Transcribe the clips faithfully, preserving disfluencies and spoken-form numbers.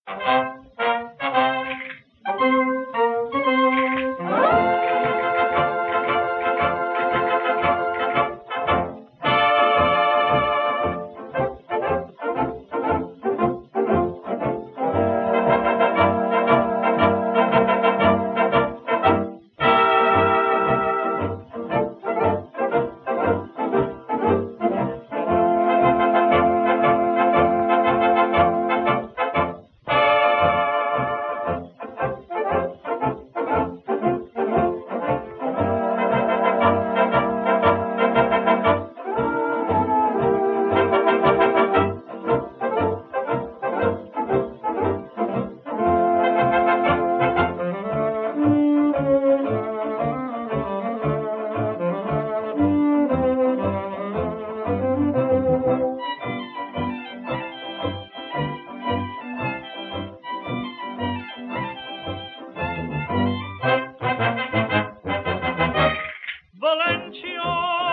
Valentia,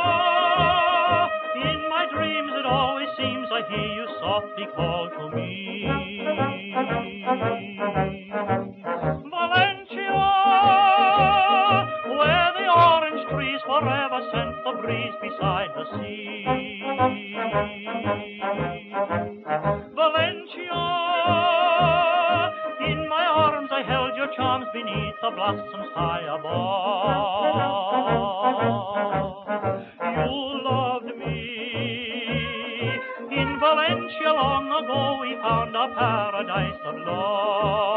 in my dreams it always seems I hear you softly call to me. Valentia, where the orange trees forever scent the breeze beside the sea. Valentia, in my arms I held your charms beneath the blossoms high above. You loved me. In Valencia long ago we found our paradise of love.